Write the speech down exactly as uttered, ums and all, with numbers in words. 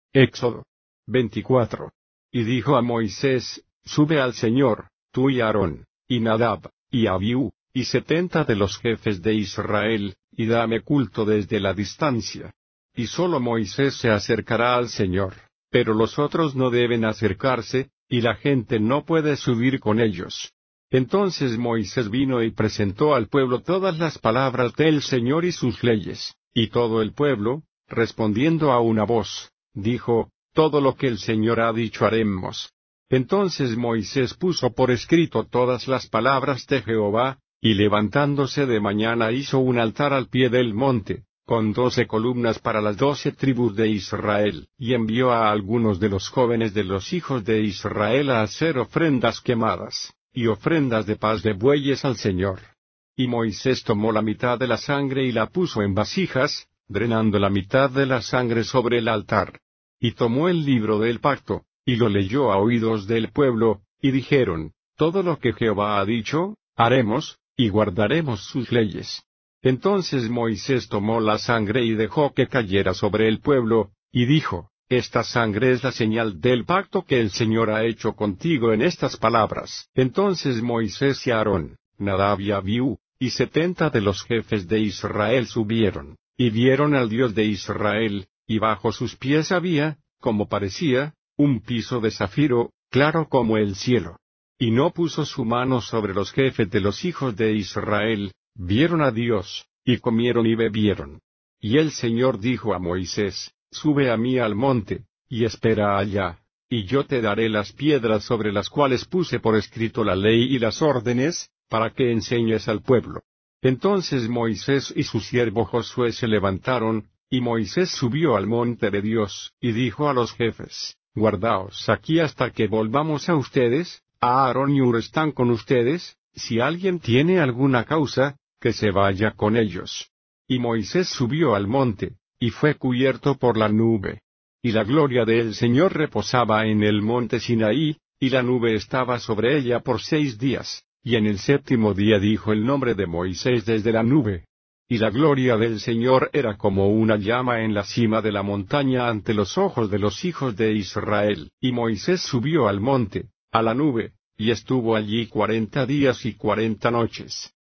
Éxodo veinticuatro. Y dijo a Moisés, sube al Señor, tú y Aarón, y Nadab, y Abiú, y setenta de los jefes de Israel, y dame culto desde la distancia. Y solo Moisés se acercará al Señor, pero los otros no deben acercarse, y la gente no puede subir con ellos. Entonces Moisés vino y presentó al pueblo todas las palabras del Señor y sus leyes, y todo el pueblo, respondiendo a una voz, dijo, todo lo que el Señor ha dicho haremos. Entonces Moisés puso por escrito todas las palabras de Jehová, y levantándose de mañana hizo un altar al pie del monte, con doce columnas para las doce tribus de Israel, y envió a algunos de los jóvenes de los hijos de Israel a hacer ofrendas quemadas, y ofrendas de paz de bueyes al Señor. Y Moisés tomó la mitad de la sangre y la puso en vasijas, drenando la mitad de la sangre sobre el altar. Y tomó el libro del pacto, y lo leyó a oídos del pueblo, y dijeron, todo lo que Jehová ha dicho, haremos, y guardaremos sus leyes. Entonces Moisés tomó la sangre y dejó que cayera sobre el pueblo, y dijo, esta sangre es la señal del pacto que el Señor ha hecho contigo en estas palabras. Entonces Moisés y Aarón, Nadab y Abiú, y setenta de los jefes de Israel subieron, y vieron al Dios de Israel, y bajo sus pies había, como parecía, un piso de zafiro, claro como el cielo. Y no puso su mano sobre los jefes de los hijos de Israel, vieron a Dios, y comieron y bebieron. Y el Señor dijo a Moisés, sube a mí al monte, y espera allá, y yo te daré las piedras sobre las cuales puse por escrito la ley y las órdenes, para que enseñes al pueblo. Entonces Moisés y su siervo Josué se levantaron, y Moisés subió al monte de Dios, y dijo a los jefes, guardaos aquí hasta que volvamos a ustedes, a Aarón y Hur están con ustedes, si alguien tiene alguna causa, que se vaya con ellos. Y Moisés subió al monte, y fue cubierto por la nube. Y la gloria del Señor reposaba en el monte Sinaí, y la nube estaba sobre ella por seis días, y en el séptimo día dijo el nombre de Moisés desde la nube. Y la gloria del Señor era como una llama en la cima de la montaña ante los ojos de los hijos de Israel. Y Moisés subió al monte, a la nube, y estuvo allí cuarenta días y cuarenta noches.